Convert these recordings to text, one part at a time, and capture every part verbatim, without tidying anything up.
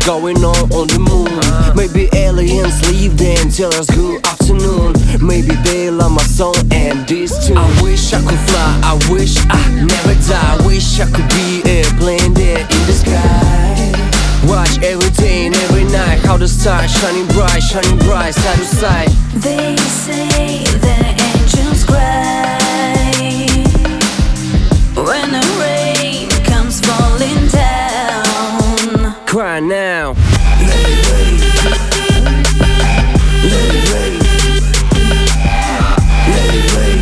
going on on the moon. Maybe aliens leave then tell us good afternoon. Maybe they love my song and this tune. I wish I could fly, I wish I never die. I wish I could be a plane there in the sky. Watch every day and every night how the stars shining bright, shining bright side to side. They say the angels cry when the rain comes falling down. Cry now. Let it rain. Let it rain. Let it rain.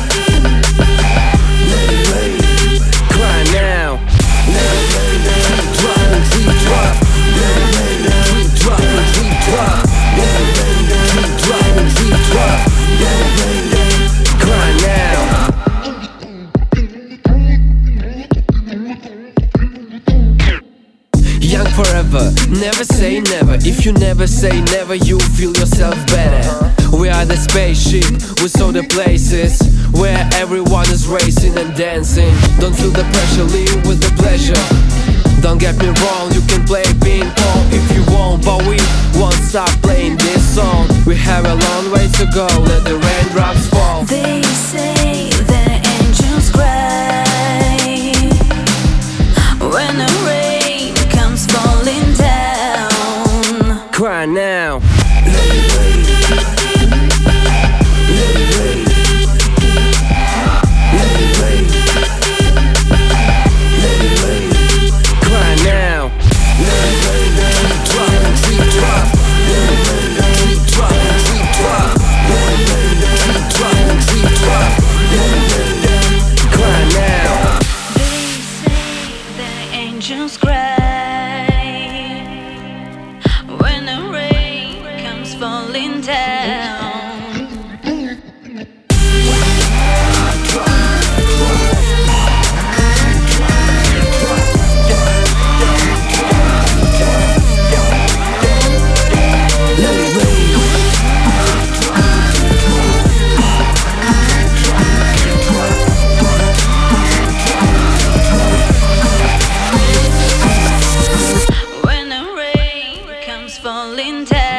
Let it rain. Cry now. Let it rain. Keep dropping, keep drop. Let it rain. Keep dropping, keep drop. Let it rain. Keep dropping, keep drop. Let it rain. Cry now. Young forever, never say never. If you never say never, you feel yourself better. We are the spaceship with all the places where everyone is racing and dancing. Don't feel the pressure, live with the pleasure. Don't get me wrong, you can play ping pong if you want, but we won't stop playing this song. We have a long way to go, let the raindrops fall. They say the angels cry when the rain comes falling down. Cry now. Let it rain. Let it rain. Let it rain. Let it rain. Cry now. Let it rain. Keep dropping, keep drop. Let it rain. Keep dropping, keep drop. Let it rain. Keep dropping, keep drop. Let it rain. Cry now. They say the angels cry when the rain comes falling down. When the rain comes falling down.